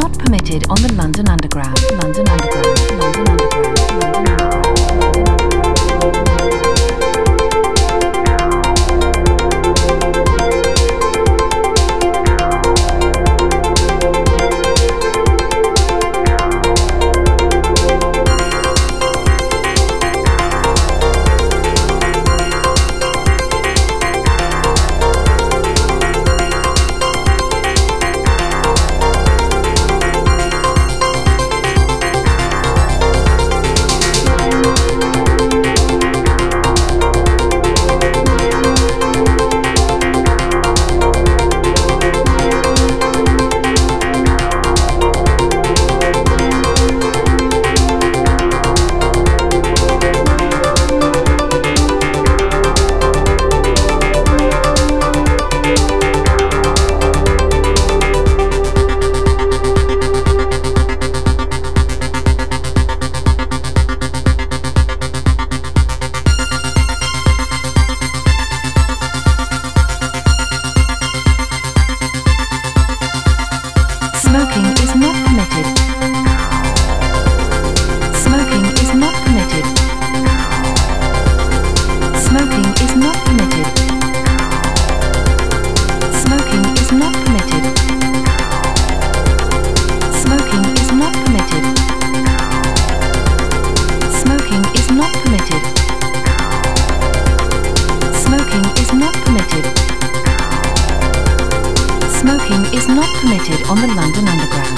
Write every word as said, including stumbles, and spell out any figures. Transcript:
not permitted on the London Underground. London Underground. London Underground. London Underground. Smoking is not permitted. Smoking is not permitted. Smoking is not permitted. Smoking is not permitted. Smoking is not permitted. Smoking is not permitted. Smoking is not permitted. Smoking is not permitted on the London Underground.